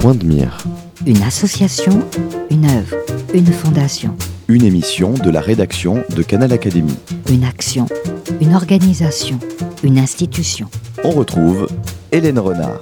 Point de mire. Une association, une œuvre, une fondation. Une émission de la rédaction de Canal Académie. Une action, une organisation, une institution. On retrouve Hélène Renard.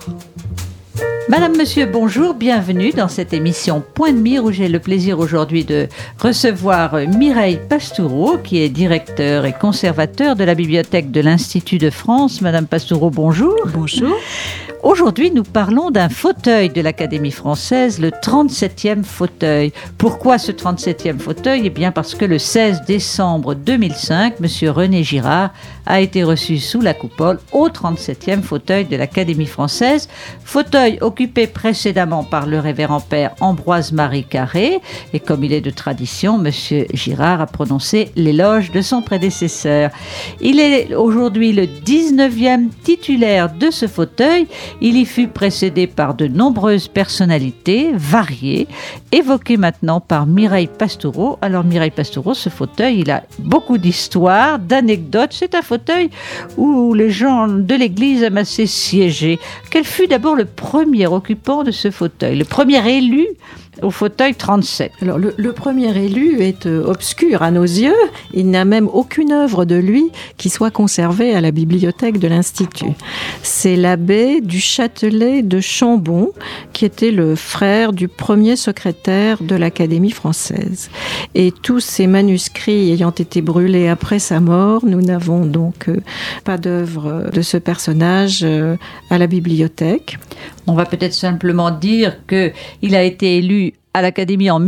Madame, Monsieur, bonjour, bienvenue dans cette émission Point de mire où j'ai le plaisir aujourd'hui de recevoir Mireille Pastoureau qui est directeur et conservateur de la bibliothèque de l'Institut de France. Madame Pastoureau, bonjour. Bonjour. Aujourd'hui, nous parlons d'un fauteuil de l'Académie française, le 37e fauteuil. Pourquoi ce 37e fauteuil ? Eh bien parce que le 16 décembre 2005, Monsieur René Girard a été reçu sous la coupole au 37e fauteuil de l'Académie française. Fauteuil occupé précédemment par le révérend père Ambroise-Marie Carré. Et comme il est de tradition, Monsieur Girard a prononcé l'éloge de son prédécesseur. Il est aujourd'hui le 19e titulaire de ce fauteuil. Il y fut précédé par de nombreuses personnalités variées, évoquées maintenant par Mireille Pastoureau. Alors Mireille Pastoureau, ce fauteuil, il a beaucoup d'histoires, d'anecdotes. C'est un fauteuil où les gens de l'église aiment assez siéger. Quel fut d'abord le premier occupant de ce fauteuil, le premier élu au fauteuil 37? Alors le premier élu est obscur à nos yeux. Il n'y a même aucune œuvre de lui qui soit conservée à la bibliothèque de l'Institut. C'est l'abbé du Châtelet de Chambon, qui était le frère du premier secrétaire de l'Académie française. Et tous ces manuscrits ayant été brûlés après sa mort, nous n'avons donc pas d'œuvre de ce personnage à la bibliothèque. On va peut-être simplement dire qu'il a été élu à l'Académie en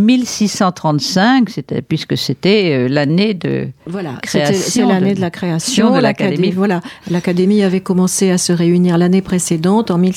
1635, puisque c'était l'année de création. C'est l'année de la création de l'Académie. Voilà, l'Académie avait commencé à se réunir l'année précédente, en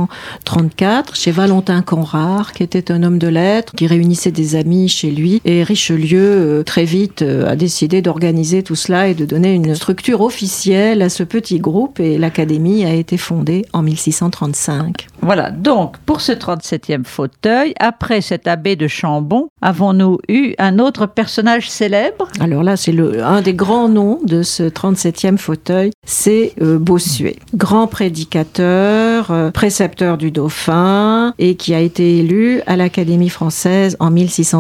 1634, chez Valentin Conrart, qui était un homme de lettres, qui réunissait des amis chez lui. Et Richelieu, très vite, a décidé d'organiser tout cela et de donner une structure officielle à ce petit groupe. Et l'Académie a été fondée en 1635. Voilà, donc pour ce 37e fauteuil, après cet abbé de Chambon, avons-nous eu un autre personnage célèbre ? Alors là, c'est un des grands noms de ce 37e fauteuil, c'est Bossuet. Grand prédicateur, précepteur du Dauphin, et qui a été élu à l'Académie française en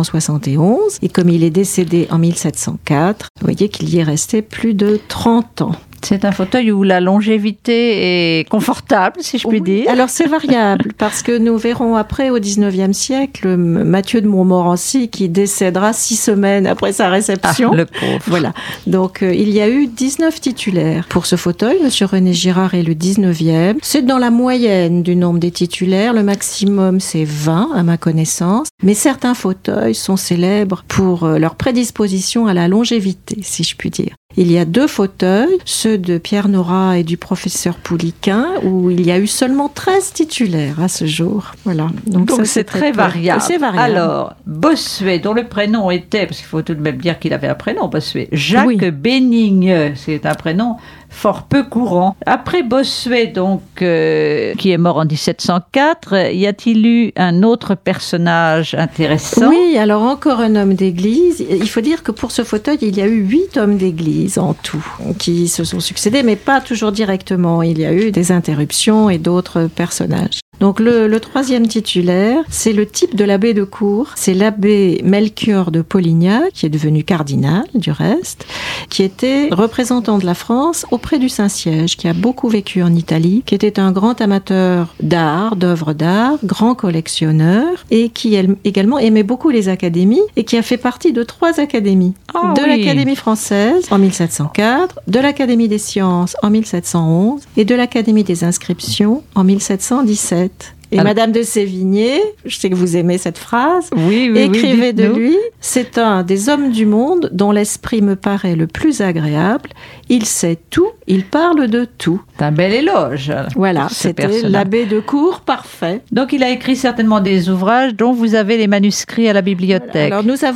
1671. Et comme il est décédé en 1704, vous voyez qu'il y est resté plus de 30 ans. C'est un fauteuil où la longévité est confortable, si je puis dire. Alors c'est variable, parce que nous verrons après, au XIXe siècle, Mathieu de Montmorency qui décédera 6 semaines après sa réception. Ah, le pauvre. Voilà. Donc il y a eu 19 titulaires. Pour ce fauteuil, Monsieur René Girard est le 19e. C'est dans la moyenne du nombre des titulaires. Le maximum, c'est 20, à ma connaissance. Mais certains fauteuils sont célèbres pour leur prédisposition à la longévité, si je puis dire. Il y a 2 fauteuils, ceux de Pierre Nora et du professeur Pouliquin, où il y a eu seulement 13 titulaires à ce jour. Voilà. Donc ça, c'est très variable. C'est variable. Alors, Bossuet, dont le prénom était, parce qu'il faut tout de même dire qu'il avait un prénom, Bossuet, Jacques Bénigne, c'est un prénom fort peu courant. Après Bossuet, donc, qui est mort en 1704, y a-t-il eu un autre personnage intéressant ? Oui, alors encore un homme d'église. Il faut dire que pour ce fauteuil, il y a eu 8 hommes d'église en tout, qui se sont succédés, mais pas toujours directement. Il y a eu des interruptions et d'autres personnages. Donc le 3e titulaire, c'est le type de l'abbé de Cour. C'est l'abbé Melchior de Polignac, qui est devenu cardinal du reste, qui était représentant de la France auprès du Saint-Siège, qui a beaucoup vécu en Italie, qui était un grand amateur d'art, d'œuvres d'art, grand collectionneur, et qui également aimait beaucoup les académies, et qui a fait partie de 3 académies. L'Académie française en 1704, de l'Académie des sciences en 1711, et de l'Académie des inscriptions en 1717. Et alors, Madame de Sévigné, je sais que vous aimez cette phrase, écrivait de lui, c'est un des hommes du monde dont l'esprit me paraît le plus agréable. Il sait tout, il parle de tout. C'est un bel éloge. Voilà, c'était l'abbé de Cour parfait. Donc il a écrit certainement des ouvrages dont vous avez les manuscrits à la bibliothèque. Alors nous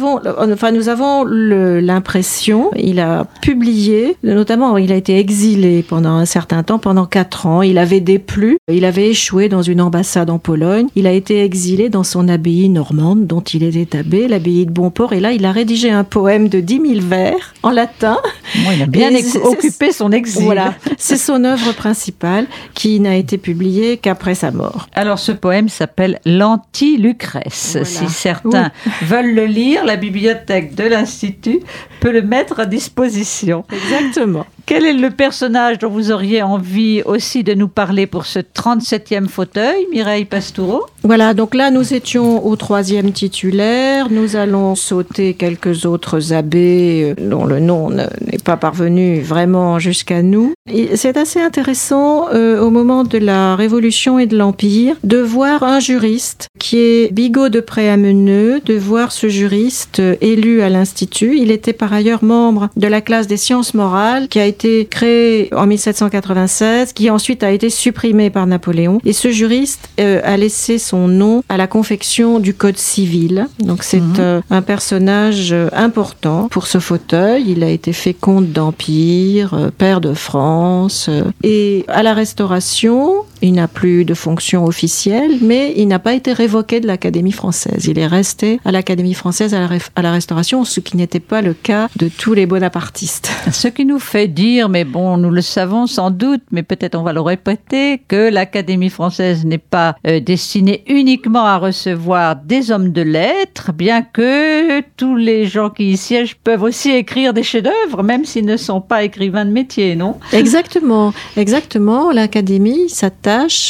avons l'impression, il a publié, notamment il a été exilé pendant un certain temps, pendant 4 ans, il avait déplu, il avait échoué dans une ambassade exilade en Pologne. Il a été exilé dans son abbaye normande dont il était abbé, l'abbaye de Bonport. Et là, il a rédigé un poème de 10 000 vers en latin. Bon, il a bien occupé son exil. Voilà, c'est son œuvre principale qui n'a été publiée qu'après sa mort. Alors, ce poème s'appelle l'Anti-Lucrèce. Voilà. Si certains veulent le lire, la bibliothèque de l'Institut peut le mettre à disposition. Exactement. Quel est le personnage dont vous auriez envie aussi de nous parler pour ce 37e fauteuil, Mireille Pastoureau? Voilà, donc là, nous étions au 3e titulaire. Nous allons sauter quelques autres abbés dont le nom n'est pas parvenu vraiment jusqu'à nous. Et c'est assez intéressant, au moment de la Révolution et de l'Empire, de voir un juriste qui est Bigot de Préameneux, de voir ce juriste élu à l'Institut. Il était par ailleurs membre de la classe des sciences morales qui a été créée en 1796, qui ensuite a été supprimée par Napoléon. Et ce juriste a laissé son nom à la confection du Code civil. Donc c'est un personnage important pour ce fauteuil. Il a été fait comte d'Empire, pair de France. Et à la Restauration, il n'a plus de fonction officielle, mais il n'a pas été révoqué de l'Académie française. Il est resté à l'Académie française à la Restauration, ce qui n'était pas le cas de tous les bonapartistes. Ce qui nous fait dire, mais bon, nous le savons sans doute, mais peut-être on va le répéter, que l'Académie française n'est pas destinée uniquement à recevoir des hommes de lettres, bien que tous les gens qui y siègent peuvent aussi écrire des chefs-d'œuvre, même s'ils ne sont pas écrivains de métier, non? Exactement. L'Académie s'attache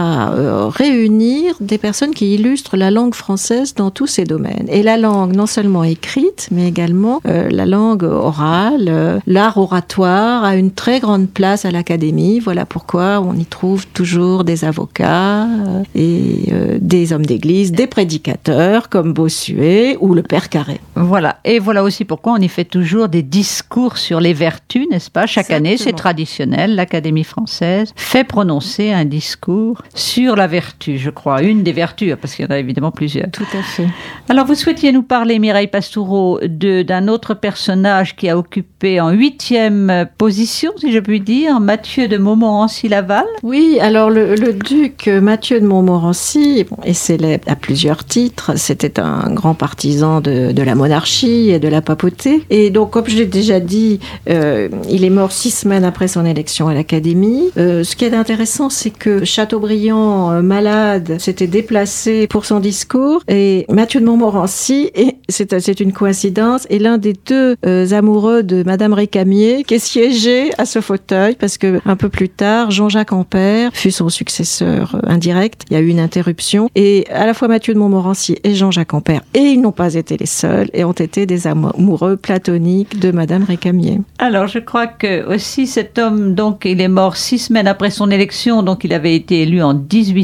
à réunir des personnes qui illustrent la langue française dans tous ses domaines. Et la langue, non seulement écrite, mais également la langue orale, l'art oratoire a une très grande place à l'Académie. Voilà pourquoi on y trouve toujours des avocats et des hommes d'église, des prédicateurs comme Bossuet ou le Père Carré. Voilà. Et voilà aussi pourquoi on y fait toujours des discours sur les vertus, n'est-ce pas? Chaque année, c'est traditionnel. L'Académie française fait prononcer un discours sur la vertu, je crois. Une des vertus, parce qu'il y en a évidemment plusieurs. Tout à fait. Alors, vous souhaitiez nous parler, Mireille Pastoureau, d'un autre personnage qui a occupé en 8e position, si je puis dire, Mathieu de Montmorency-Laval. Oui, alors le duc Mathieu de Montmorency est célèbre à plusieurs titres. C'était un grand partisan de la monarchie et de la papauté. Et donc, comme je l'ai déjà dit, il est mort 6 semaines après son élection à l'Académie. Ce qui est intéressant, c'est que Chateaubriand, malade, s'était déplacé pour son discours. Et Mathieu de Montmorency, c'est une coïncidence, est l'un des deux amoureux de Madame Récamier qui est siégé à ce fauteuil parce que un peu plus tard, Jean-Jacques Ampère fut son successeur indirect. Il y a eu une interruption et à la fois Mathieu de Montmorency et Jean-Jacques Ampère, et ils n'ont pas été les seuls et ont été des amoureux platoniques de Madame Récamier. Alors, je crois que aussi cet homme, donc, il est mort 6 semaines après son élection, donc il avait été élu en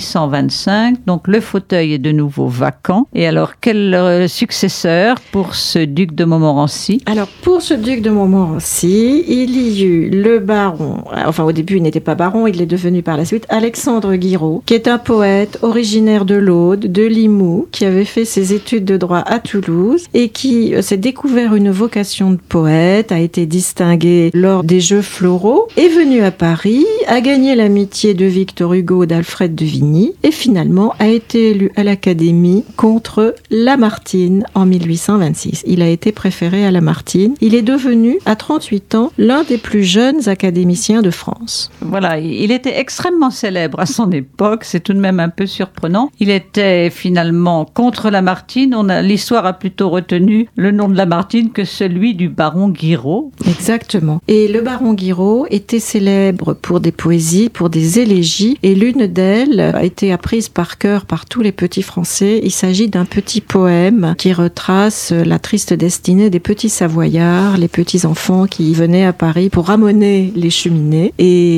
1825, donc le fauteuil est de nouveau vacant. Et alors, quel successeur pour ce duc de Montmorency? Alors, pour ce duc de Montmorency, il y eut le baron, enfin au début il n'était pas baron, il est devenu par la suite Alexandre Guiraud, qui est un poète originaire de l'Aude, de Limoux, qui avait fait ses études de droit à Toulouse et qui s'est découvert une vocation de poète, a été distingué lors des Jeux Floraux, est venu à Paris, a gagné l'amitié de Victor Hugo, d'Alfred de Vigny et finalement a été élu à l'Académie contre Lamartine en 1826. Il a été préféré à Lamartine. Il est devenu, à 38 ans, l'un des plus jeunes académiciens de France. Voilà, il était extrêmement célèbre à son époque, c'est tout de même un peu surprenant. Il était finalement contre Lamartine. L'histoire a plutôt retenu le nom de Lamartine que celui du baron Guiraud. Exactement. Et le baron Guiraud était célèbre pour des poésies, pour des élégies, et l'une d'elles a été apprise par cœur par tous les petits Français. Il s'agit d'un petit poème qui retrace la triste destinée des petits Savoyards, les petits enfants qui venaient à Paris pour ramoner les cheminées.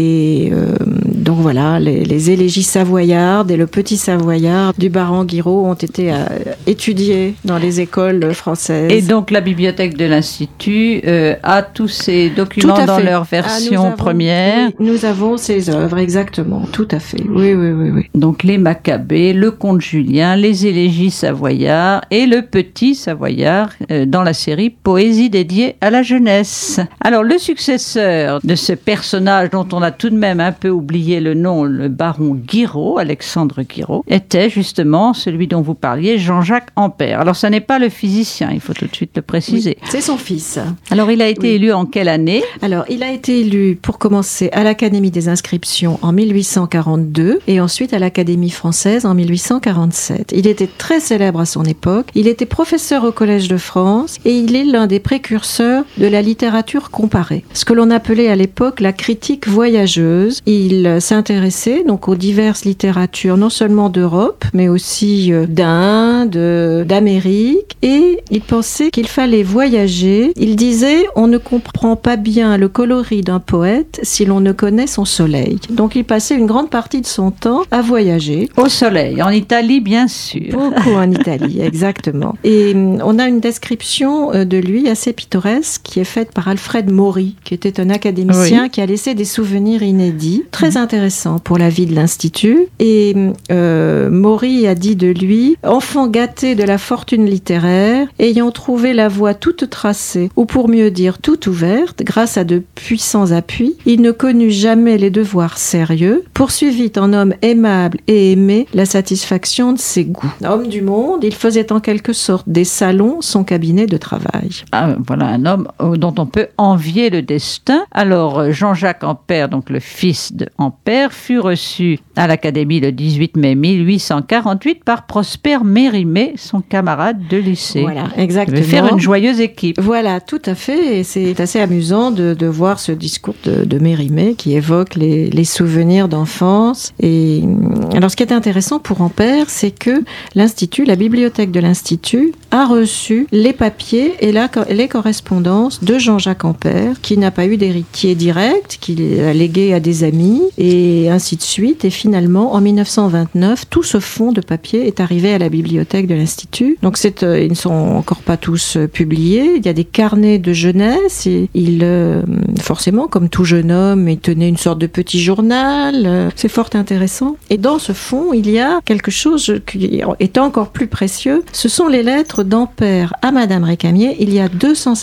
Et donc voilà, les élégies savoyardes et le petit Savoyard du baron Guiraud ont été étudiés dans les écoles françaises. Et donc la bibliothèque de l'Institut a tous ces documents dans leur version première. Oui, nous avons sont ses œuvres, exactement, tout à fait. Oui. Donc les Maccabées, le Conte Julien, les élégies savoyards et le Petit Savoyard dans la série Poésie dédiée à la jeunesse. Alors le successeur de ce personnage dont on a tout de même un peu oublié le nom, le baron Guiraud, Alexandre Guiraud, était justement celui dont vous parliez, Jean-Jacques Ampère. Alors ça n'est pas le physicien, il faut tout de suite le préciser. Oui, c'est son fils. Alors il a été élu en quelle année ? Alors il a été élu pour commencer à l'Académie des inscriptions en 1842 et ensuite à l'Académie française en 1847. Il était très célèbre à son époque. Il était professeur au Collège de France et il est l'un des précurseurs de la littérature comparée, ce que l'on appelait à l'époque la critique voyageuse. Il s'intéressait donc aux diverses littératures, non seulement d'Europe, mais aussi d'Inde, d'Amérique, et il pensait qu'il fallait voyager. Il disait « On ne comprend pas bien le coloris d'un poète si l'on ne connaît son soleil ». Donc il passait une grande partie de son temps à voyager. Au soleil, en Italie bien sûr. Beaucoup en Italie, exactement. Et on a une description de lui assez pittoresque qui est faite par Alfred Maury, qui était un académicien qui a laissé des souvenirs inédits, très intéressants pour la vie de l'Institut. Et Maury a dit de lui « Enfant gâté de la fortune littéraire, ayant trouvé la voie toute tracée, ou pour mieux dire toute ouverte, grâce à de puissants appuis, il ne connut jamais les devoirs sérieux, poursuivit en homme aimable et aimé la satisfaction de ses goûts. » Homme du monde, il faisait en quelque sorte des salons son cabinet de travail. Ah, voilà un homme dont on peut envier le destin. Alors Jean-Jacques Ampère, donc le fils de Ampère, fut reçu à l'Académie le 18 mai 1848 par Prosper Mérimée, son camarade de lycée. Voilà, exactement. Il devait faire une joyeuse équipe. Voilà, tout à fait. Et c'est assez amusant de voir ce discours de Mérimée qui évoque les souvenirs d'enfance. Et alors, ce qui est intéressant pour Ampère, c'est que l'Institut, la bibliothèque de l'Institut, a reçu les papiers et les correspondances de Jean-Jacques Ampère, qui n'a pas eu d'héritier direct, qu'il a légué à des amis, et ainsi de suite. Et finalement, en 1929, tout ce fonds de papier est arrivé à la bibliothèque de l'Institut. Donc, ils ne sont encore pas tous publiés. Il y a des carnets de jeunesse et il, forcément, comme tout jeune homme, il tenait une sorte de petit journal. C'est fort intéressant. Et dans ce fonds, il y a quelque chose qui est encore plus précieux. Ce sont les lettres d'Ampère à Madame Récamier. Il y a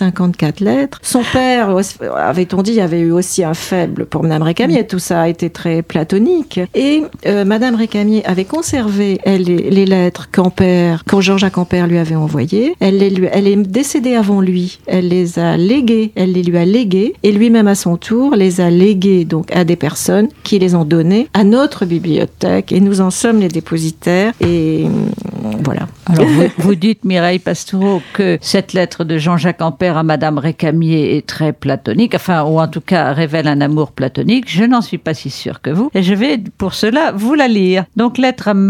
254 lettres. Son père, avait-on dit, avait eu aussi un faible pour Madame Récamier. Tout ça a été très platonique. Et Madame Récamier avait conservé les lettres quand Jean-Jacques Ampère lui avait envoyées. Elle est décédée avant lui. Elle les lui a léguées et lui-même à son tour les a léguées donc à des personnes qui les ont données à notre bibliothèque et nous en sommes les dépositaires et voilà. Alors vous dites, Mireille Pastoureau, que cette lettre de Jean-Jacques Ampère à Madame Récamier est très platonique, ou en tout cas révèle un amour platonique. Je n'en suis pas si sûre que vous et je vais pour cela vous la lire. Donc lettre à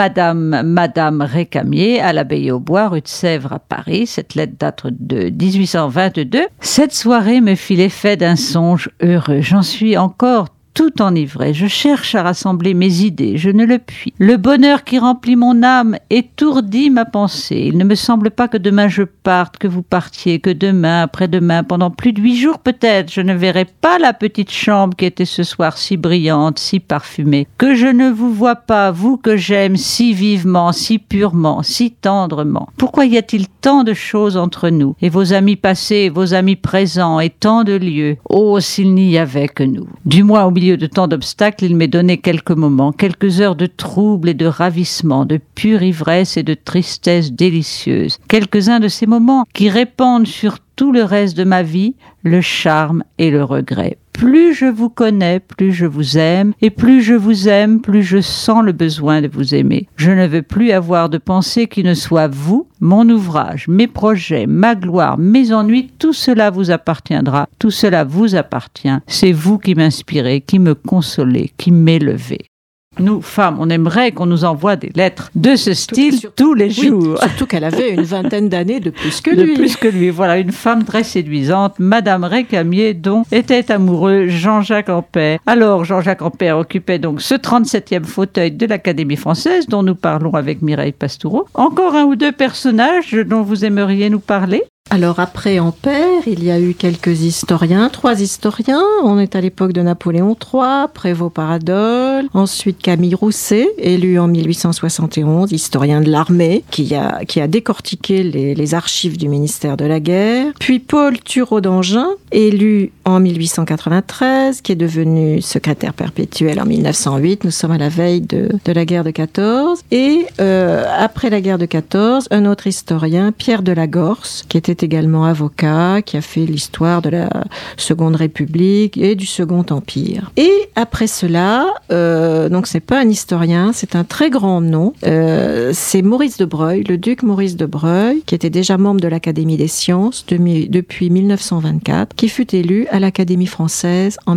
Madame Récamier à l'Abbaye aux Bois, rue de Sèvres à Paris. Cette lettre date de 1822. Cette soirée me fit l'effet d'un songe heureux. J'en suis encore tout enivré. Je cherche à rassembler mes idées, je ne le puis. Le bonheur qui remplit mon âme étourdit ma pensée. Il ne me semble pas que demain je parte, que vous partiez, que demain, après-demain, pendant plus de 8 jours peut-être, je ne verrai pas la petite chambre qui était ce soir si brillante, si parfumée. Que je ne vous vois pas, vous que j'aime si vivement, si purement, si tendrement. Pourquoi y a-t-il tant de choses entre nous, et vos amis passés, vos amis présents, et tant de lieux? Oh, s'il n'y avait que nous. Du moins, au milieu de tant d'obstacles, il m'est donné quelques moments, quelques heures de trouble et de ravissement, de pure ivresse et de tristesse délicieuse. Quelques-uns de ces moments qui répandent sur tout le reste de ma vie le charme et le regret. Plus je vous connais, plus je vous aime, et plus je vous aime, plus je sens le besoin de vous aimer. Je ne veux plus avoir de pensée qui ne soit vous, mon ouvrage, mes projets, ma gloire, mes ennuis, tout cela vous appartiendra, tout cela vous appartient. C'est vous qui m'inspirez, qui me consolez, qui m'élevez. Nous, femmes, on aimerait qu'on nous envoie des lettres de ce style tous les jours. Oui, surtout qu'elle avait une vingtaine d'années de plus que lui. De plus que lui, voilà, une femme très séduisante, Madame Récamier, dont était amoureux Jean-Jacques Ampère. Alors, Jean-Jacques Ampère occupait donc ce 37e fauteuil de l'Académie française, dont nous parlons avec Mireille Pastoureau. Encore un ou deux personnages dont vous aimeriez nous parler ? Alors après Ampère, il y a eu quelques historiens, 3 historiens. On est à l'époque de Napoléon III, Prévost-Paradol, ensuite Camille Rousset, élu en 1871, historien de l'armée, qui a décortiqué les archives du ministère de la Guerre. Puis Paul Thureau d'Angin, élu en 1893, qui est devenu secrétaire perpétuel en 1908. Nous sommes à la veille de la guerre de 14. Et après la guerre de 14, un autre historien, Pierre de la Gorce, qui était également avocat, qui a fait l'histoire de la Seconde République et du Second Empire. Et après cela, donc c'est pas un historien, c'est un très grand nom, c'est Maurice de Broglie, le duc Maurice de Broglie, qui était déjà membre de l'Académie des sciences depuis 1924, qui fut élu à l'Académie française en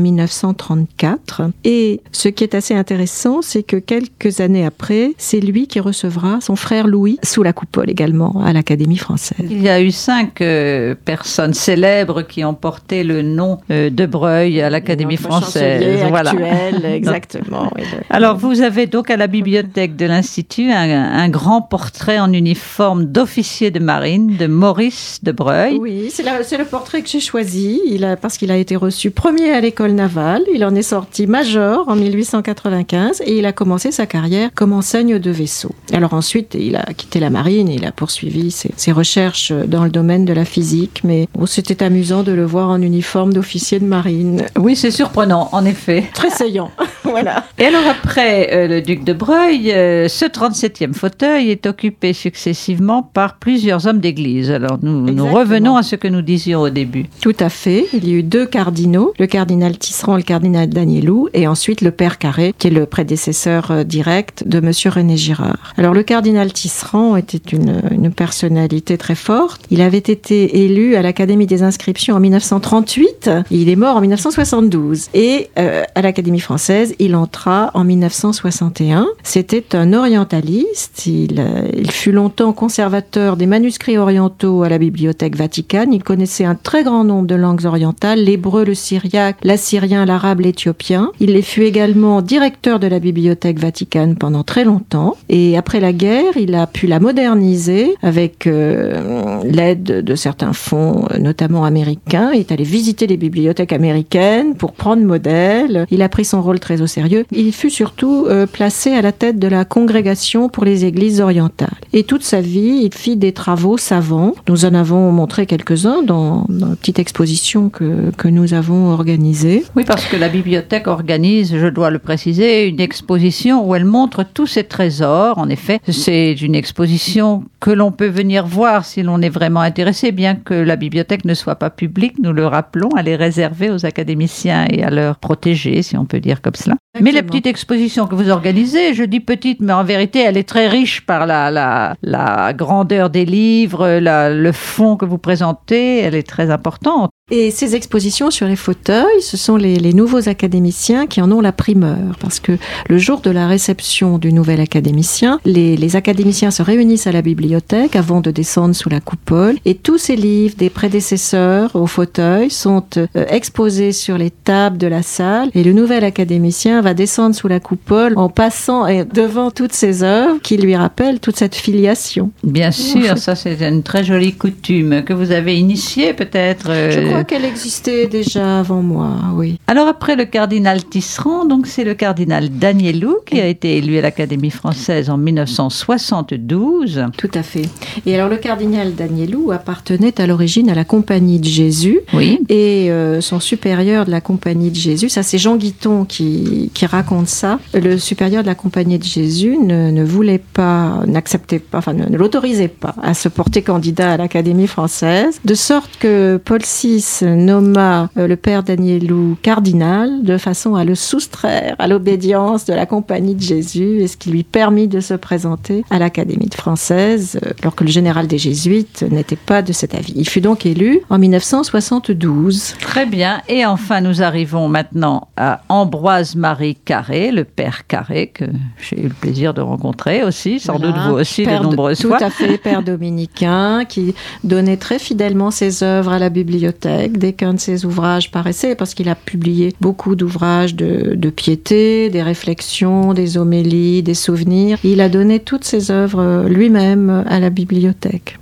1934. Et ce qui est assez intéressant, c'est que quelques années après, c'est lui qui recevra son frère Louis sous la coupole également à l'Académie française. Il y a eu 5 personnes célèbres qui ont porté le nom de Broglie à l'Académie française. Voilà. Actuel, exactement. Oui. Alors, vous avez donc à la bibliothèque de l'Institut un grand portrait en uniforme d'officier de marine de Maurice de Broglie. Oui, c'est le portrait que j'ai choisi parce qu'il a été reçu premier à l'école navale. Il en est sorti major en 1895 et il a commencé sa carrière comme enseigne de vaisseau. Alors ensuite, il a quitté la marine et il a poursuivi ses recherches dans le domaine de la physique, mais c'était amusant de le voir en uniforme d'officier de marine. Oui, c'est surprenant, en effet. Très saillant, voilà. Et alors après le duc de Broglie, ce 37e fauteuil est occupé successivement par plusieurs hommes d'église. Alors nous revenons à ce que nous disions au début. Tout à fait. Il y a eu 2 cardinaux, le cardinal Tisserand et le cardinal Danielou, et ensuite le père Carré, qui est le prédécesseur direct de monsieur René Girard. Alors le cardinal Tisserand était une personnalité très forte. Il avait été élu à l'Académie des inscriptions en 1938. Il est mort en 1972. Et à l'Académie française, il entra en 1961. C'était un orientaliste. Il fut longtemps conservateur des manuscrits orientaux à la Bibliothèque Vaticane. Il connaissait un très grand nombre de langues orientales, l'hébreu, le syriaque, l'assyrien, l'arabe, l'éthiopien. Il fut également directeur de la Bibliothèque Vaticane pendant très longtemps. Et après la guerre, il a pu la moderniser avec l'aide de certains fonds, notamment américains. Il est allé visiter les bibliothèques américaines pour prendre modèle. Il a pris son rôle très au sérieux. Il fut surtout placé à la tête de la Congrégation pour les églises orientales. Et toute sa vie, il fit des travaux savants. Nous en avons montré quelques-uns dans une petite exposition que nous avons organisée. Oui, parce que la bibliothèque organise, je dois le préciser, une exposition où elle montre tous ses trésors. En effet, c'est une exposition que l'on peut venir voir si l'on est vraiment intéressé, bien que la bibliothèque ne soit pas publique, nous le rappelons, elle est réservée aux académiciens et à leurs protégés, si on peut dire comme cela. Exactement. Mais la petite exposition que vous organisez, je dis petite, mais en vérité, elle est très riche par la grandeur des livres, le fond que vous présentez, elle est très importante. Et ces expositions sur les fauteuils, ce sont les nouveaux académiciens qui en ont la primeur. Parce que le jour de la réception du nouvel académicien, les académiciens se réunissent à la bibliothèque avant de descendre sous la coupole. Et tous ces livres des prédécesseurs au fauteuil sont exposés sur les tables de la salle. Et le nouvel académicien va descendre sous la coupole en passant devant toutes ces œuvres qui lui rappellent toute cette filiation. Bien sûr, ça c'est une très jolie coutume que vous avez initiée peut-être. Je crois qu'elle existait déjà avant moi, oui. Alors après le cardinal Tisserand, donc c'est le cardinal Danielou qui a été élu à l'Académie française en 1972. Tout à fait. Et alors le cardinal Danielou appartenait à l'origine à la Compagnie de Jésus. Oui. Et son supérieur de la Compagnie de Jésus, ça c'est Jean Guiton qui raconte ça. Le supérieur de la Compagnie de Jésus ne voulait pas, n'acceptait pas, enfin ne l'autorisait pas à se porter candidat à l'Académie française, de sorte que Paul VI nomma le père Danielou cardinal de façon à le soustraire à l'obédience de la Compagnie de Jésus, et ce qui lui permit de se présenter à l'Académie française, alors que le général des Jésuites n'était pas de cet avis. Il fut donc élu en 1972. Très bien. Et enfin, nous arrivons maintenant à Ambroise-Marie Carré, le père Carré, que j'ai eu le plaisir de rencontrer aussi, sans doute vous aussi, de nombreuses fois. Tout à fait, père dominicain, qui donnait très fidèlement ses œuvres à la bibliothèque dès qu'un de ses ouvrages paraissait, parce qu'il a publié beaucoup d'ouvrages de piété, des réflexions, des homélies, des souvenirs. Il a donné toutes ses œuvres lui-même à la bibliothèque.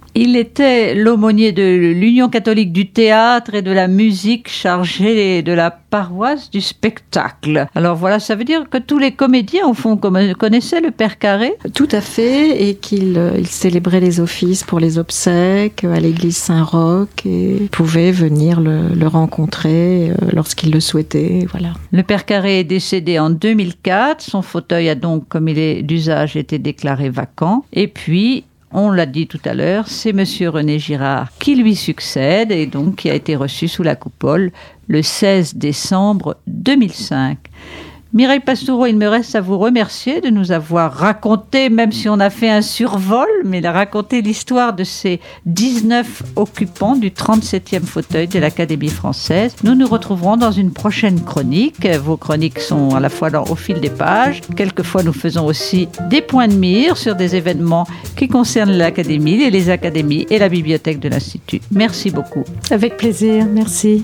Il était l'aumônier de l'Union catholique du théâtre et de la musique, chargé de la paroisse du spectacle. Alors voilà, ça veut dire que tous les comédiens, au fond, connaissaient le Père Carré? Tout à fait, et qu'il célébrait les offices pour les obsèques à l'église Saint-Roch et pouvait venir le rencontrer lorsqu'il le souhaitait. Voilà. Le Père Carré est décédé en 2004. Son fauteuil a donc, comme il est d'usage, été déclaré vacant. Et puis, on l'a dit tout à l'heure, c'est Monsieur René Girard qui lui succède et donc qui a été reçu sous la coupole le 16 décembre 2005. Mireille Pastoureau, il me reste à vous remercier de nous avoir raconté, même si on a fait un survol, mais raconté l'histoire de ces 19 occupants du 37e fauteuil de l'Académie française. Nous nous retrouverons dans une prochaine chronique. Vos chroniques sont à la fois au fil des pages. Quelquefois, nous faisons aussi des points de mire sur des événements qui concernent l'Académie, les académies et la bibliothèque de l'Institut. Merci beaucoup. Avec plaisir, merci.